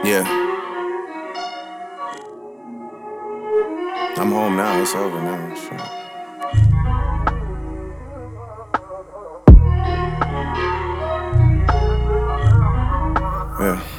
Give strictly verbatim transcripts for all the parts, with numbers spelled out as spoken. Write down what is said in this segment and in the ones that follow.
Yeah. I'm home now, it's over now. So. Yeah.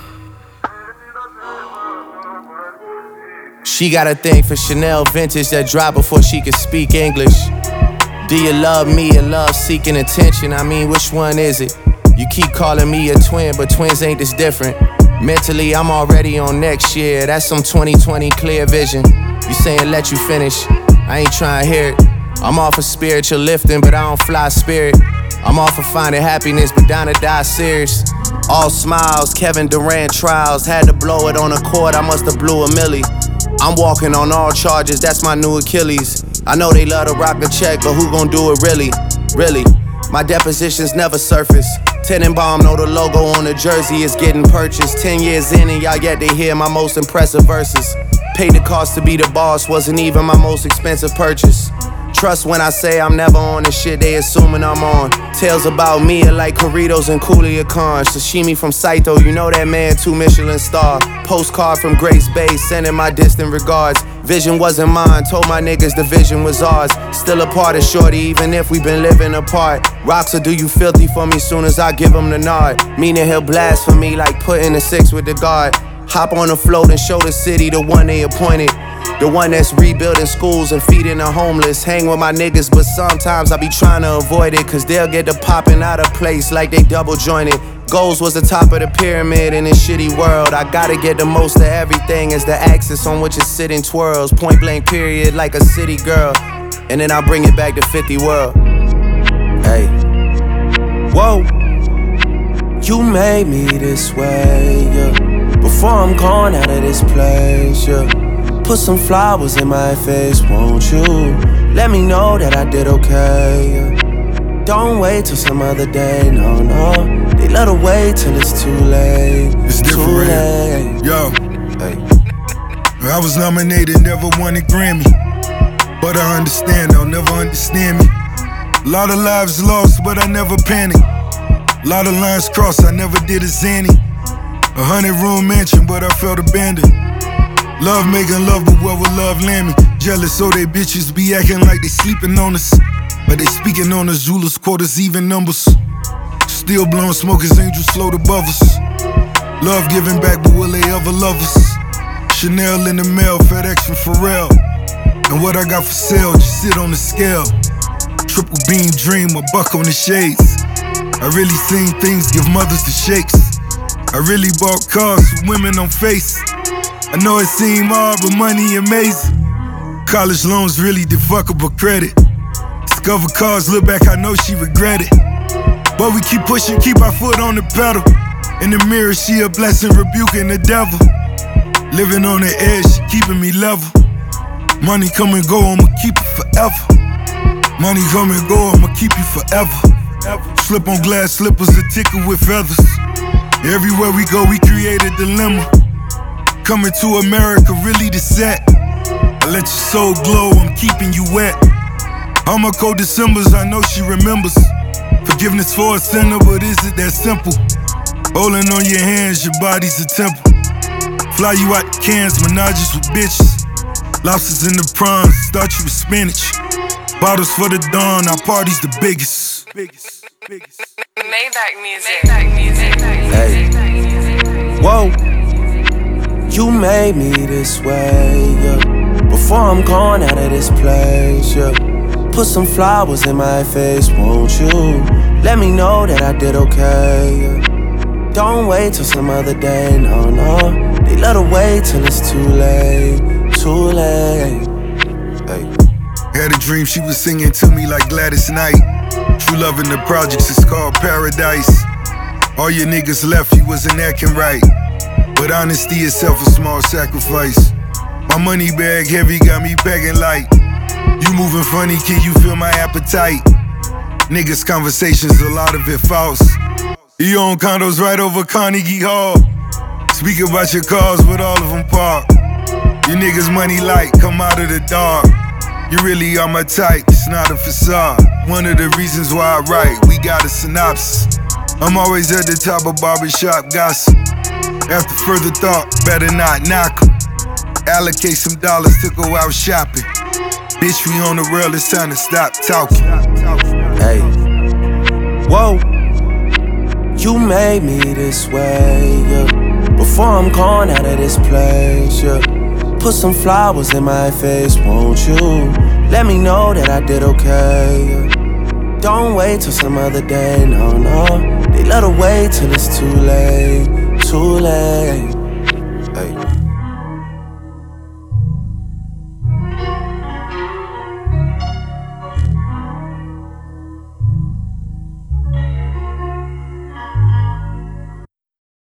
She got a thing for Chanel vintage that dropped before she could speak English. Do you love me or love seeking attention? I mean, which one is it? You keep calling me a twin, but twins ain't this different. Mentally, I'm already on next year. That's some twenty twenty clear vision. You saying let you finish, I ain't trying to hear it. I'm off of spiritual lifting, but I don't fly spirit. I'm off of finding happiness, but down to die serious. All smiles, Kevin Durant trials. Had to blow it on a court, I must have blew a milli. I'm walking on all charges, that's my new Achilles. I know they love to rock the check, but who gon' do it really? Really? My depositions never surface. Tenenbaum know the logo on the jersey is getting purchased. Ten years in and y'all yet to hear my most impressive verses. Paid the cost to be the boss, wasn't even my most expensive purchase. Trust when I say I'm never on the shit they assuming I'm on. Tales about me are like Corritos and Coolia Khan. Sashimi from Saito, you know that man, two Michelin star. Postcard from Grace Bay, sending my distant regards. Vision wasn't mine, told my niggas the vision was ours. Still a part of shorty, even if we been living apart. Rocks will do you filthy for me soon as I give him the nod. Meaning he'll blast for me like putting a six with the guard. Hop on the float and show the city the one they appointed. The one that's rebuilding schools and feeding the homeless. Hang with my niggas, but sometimes I be trying to avoid it, cause they'll get to popping out of place like they double jointed. Goals was the top of the pyramid in this shitty world. I gotta get the most of everything as the axis on which it's sitting twirls. Point blank period like a city girl. And then I bring it back to fifty world. Hey. Whoa. You made me this way, yeah. Before I'm gone out of this place, yeah. Put some flowers in my face, won't you? Let me know that I did okay, yeah. Don't wait till some other day, no, no. They let her wait till it's too late. It's too different. late. Yo, hey. I was nominated, never won a Grammy. But I understand, they'll never understand me. A lot of lives lost, but I never panicked. A lot of lines crossed, I never did a zany. A hundred room mansion, but I felt abandoned. Love making love, but where would love land me? Jealous, so they bitches be acting like they sleeping on us. But they speaking on us, Zulus, quarters, even numbers. Still blowing smoke as angels float above us. Love giving back, but will they ever love us? Chanel in the mail, FedEx from Pharrell. And what I got for sale, just sit on the scale. Triple beam dream, a buck on the shades. I really seen things give mothers the shakes. I really bought cars with women on face. I know it seemed hard, but money amazing. College loans really defuckable credit. Discover cars, look back, I know she regret it. But we keep pushing, keep our foot on the pedal. In the mirror, she a blessing, rebuking the devil. Living on the edge, she keeping me level. Money come and go, I'ma keep it forever. Money come and go, I'ma keep you forever. Slip on glass slippers, a tickle with feathers. Everywhere we go, we create a dilemma. Coming to America, really the set. I let your soul glow, I'm keeping you wet. All my cold Decembers, I know she remembers. Forgiveness for a sinner, but is it that simple? Holding on your hands, your body's a temple. Fly you out the cans, menages with bitches. Lobsters in the prawns, start you with spinach. Bottles for the dawn, our party's the biggest. Biggest, biggest. Maybach music. Maybach music. Hey. Whoa. You made me this way, yeah. Before I'm gone out of this place, yeah. Put some flowers in my face, won't you? Let me know that I did okay, yeah. Don't wait till some other day, no, no. They let her wait till it's too late, too late. Hey. Had a dream she was singing to me like Gladys Knight. True love in the projects is called paradise. All your niggas left, you wasn't acting right. But honesty itself a small sacrifice. My money bag heavy got me begging like, you moving funny, can you feel my appetite? Niggas conversations, a lot of it false. You own condos right over Carnegie Hall. Speak about your cars, but all of them park. You niggas money light, come out of the dark. You really are my type, it's not a facade. One of the reasons why I write, we got a synopsis. I'm always at the top of barbershop gossip. After further thought, better not knock 'em. Allocate some dollars to go out shopping. Bitch, we on the rail, it's time to stop talking. Hey, whoa, you made me this way, yeah. Before I'm gone out of this place, yeah. Put some flowers in my face, won't you? Let me know that I did okay, yeah. Don't wait till some other day, no, no. They let her wait till it's too late, too late. Hey.